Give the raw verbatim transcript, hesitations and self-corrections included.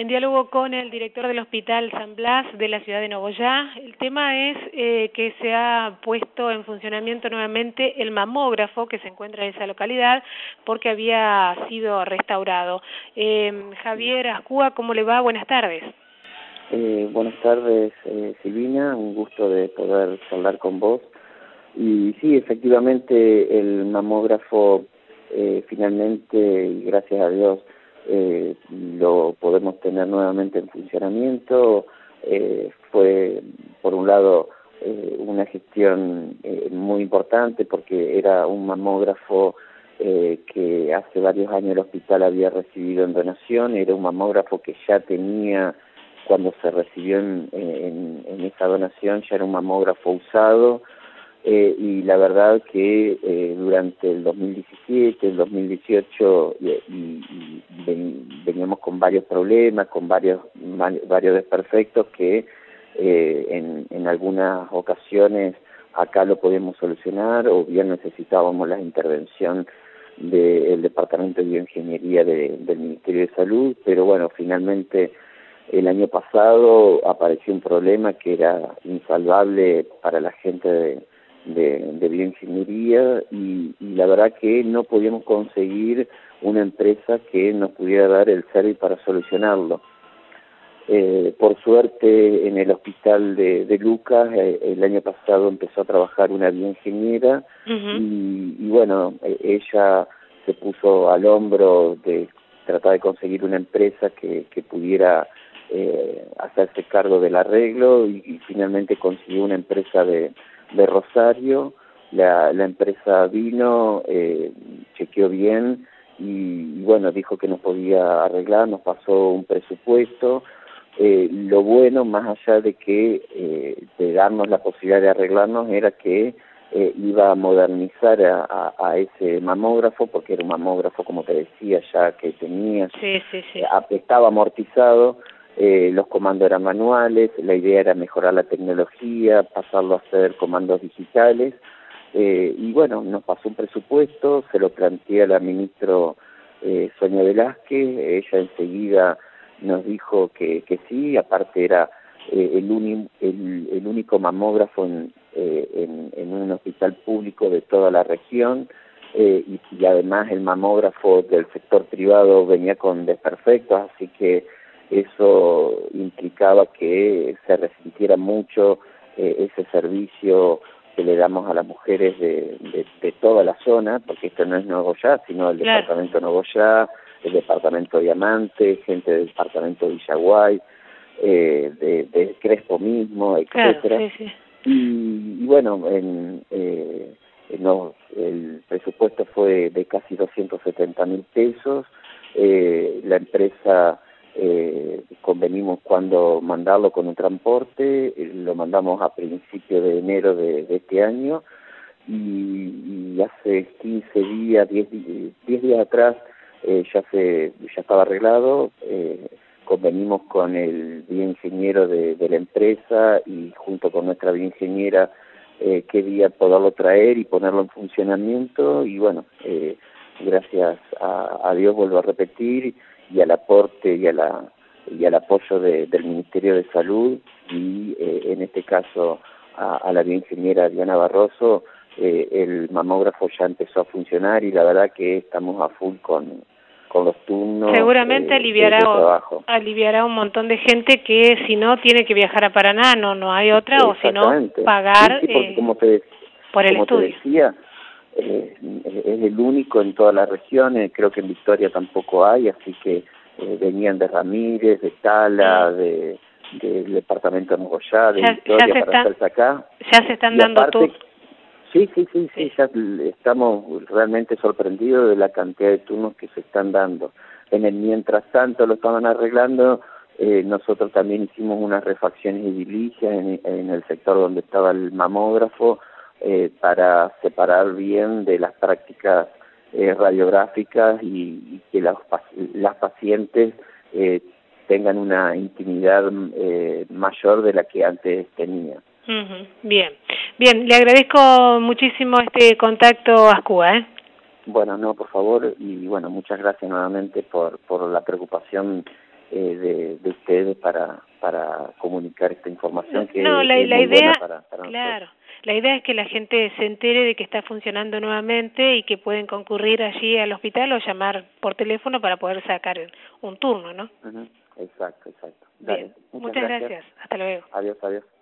en diálogo con el director del Hospital San Blas de la ciudad de Nogoyá. El tema es eh, que se ha puesto en funcionamiento nuevamente el mamógrafo que se encuentra en esa localidad porque había sido restaurado. Eh, Javier Ascúa, ¿cómo le va? Buenas tardes. Eh, buenas tardes, eh, Silvina, un gusto de poder hablar con vos. Y sí, efectivamente, el mamógrafo eh, finalmente, y gracias a Dios, eh, lo podemos tener nuevamente en funcionamiento. Eh, fue, por un lado, eh, una gestión eh, muy importante porque era un mamógrafo eh, que hace varios años el hospital había recibido en donación. Era un mamógrafo que ya tenía, cuando se recibió en, en, en esa donación, ya era un mamógrafo usado. Eh, y la verdad que eh, durante el dos mil diecisiete, el dos mil dieciocho y, y, y ven, veníamos con varios problemas, con varios varios desperfectos que eh, en, en algunas ocasiones acá lo podíamos solucionar o bien necesitábamos la intervención del Departamento de Bioingeniería de, del Ministerio de Salud, pero bueno, finalmente el año pasado apareció un problema que era insalvable para la gente de De, de bioingeniería y, y la verdad que no podíamos conseguir una empresa que nos pudiera dar el servicio para solucionarlo. Eh, por suerte en el hospital de, de Lucas eh, el año pasado empezó a trabajar una bioingeniera uh-huh. y, y bueno, eh, ella se puso al hombro de tratar de conseguir una empresa que, que pudiera eh, hacerse cargo del arreglo y, y finalmente consiguió una empresa de de Rosario. La, la empresa vino, eh, chequeó bien y, y bueno, dijo que nos podía arreglar, nos pasó un presupuesto. Eh, lo bueno, más allá de que eh, de darnos la posibilidad de arreglarnos, era que eh, iba a modernizar a, a, a ese mamógrafo, porque era un mamógrafo, como te decía, ya que tenía, sí, sí, sí. estaba amortizado. Eh, los comandos eran manuales, la idea era mejorar la tecnología, pasarlo a hacer comandos digitales, eh, y bueno, nos pasó un presupuesto, se lo planteé a la ministra eh, Sonia Velázquez, ella enseguida nos dijo que, que sí, aparte era eh, el, uni, el, el único mamógrafo en, eh, en, en un hospital público de toda la región, eh, y, y además el mamógrafo del sector privado venía con desperfectos, así que eso implicaba que se resintiera mucho eh, ese servicio que le damos a las mujeres de, de, de toda la zona, porque esto no es Nogoyá, sino el claro. departamento de Nogoyá, el departamento de Diamante, gente del departamento de Villaguay, eh, de, de Crespo mismo, etcétera. Claro, sí, sí. Y, y bueno, en, eh, en los, el presupuesto fue de casi doscientos setenta mil pesos, eh, la empresa Eh, convenimos cuando mandarlo con un transporte, eh, lo mandamos a principios de enero de, de este año y, y hace quince días, diez, diez días atrás eh, ya se ya estaba arreglado, eh, convenimos con el bioingeniero de, de la empresa y junto con nuestra bioingeniera eh, qué día poderlo traer y ponerlo en funcionamiento y bueno, eh, gracias a, a Dios vuelvo a repetir y al aporte y a la y al apoyo de, del Ministerio de Salud y eh, en este caso a, a la bioingeniera Diana Barroso, eh, el mamógrafo ya empezó a funcionar y la verdad que estamos a full con, con los turnos. Seguramente eh, aliviará de trabajo. aliviará un montón de gente que si no tiene que viajar a Paraná, no no hay otra, o si no pagar sí, sí, porque, eh, como te, por el como estudio. Te decía, Eh, es el único en todas las regiones, creo que en Victoria tampoco hay, así que eh, venían de Ramírez, de Tala, mm. de del departamento de Nogoyá, de ya, Victoria, ya para está, hacerse acá. Ya se están y dando aparte, turnos. Sí, sí, sí, sí, sí, ya estamos realmente sorprendidos de la cantidad de turnos que se están dando. En el mientras tanto lo estaban arreglando, eh, nosotros también hicimos unas refacciones edilicias en, en el sector donde estaba el mamógrafo, Eh, para separar bien de las prácticas eh, radiográficas y, y que las, las pacientes eh, tengan una intimidad eh, mayor de la que antes tenía. Uh-huh. Bien, bien, le agradezco muchísimo este contacto, Ascúa, ¿eh? Bueno, no, por favor, y bueno, muchas gracias nuevamente por, por la preocupación eh, de, de ustedes para para comunicar esta información que no, la, es la muy idea, buena para, para claro, nosotros. la idea es que la gente se entere de que está funcionando nuevamente y que pueden concurrir allí al hospital o llamar por teléfono para poder sacar un turno, ¿no? Uh-huh. Exacto, exacto. Bien, Dale, muchas, muchas gracias. gracias. Hasta luego. Adiós, adiós.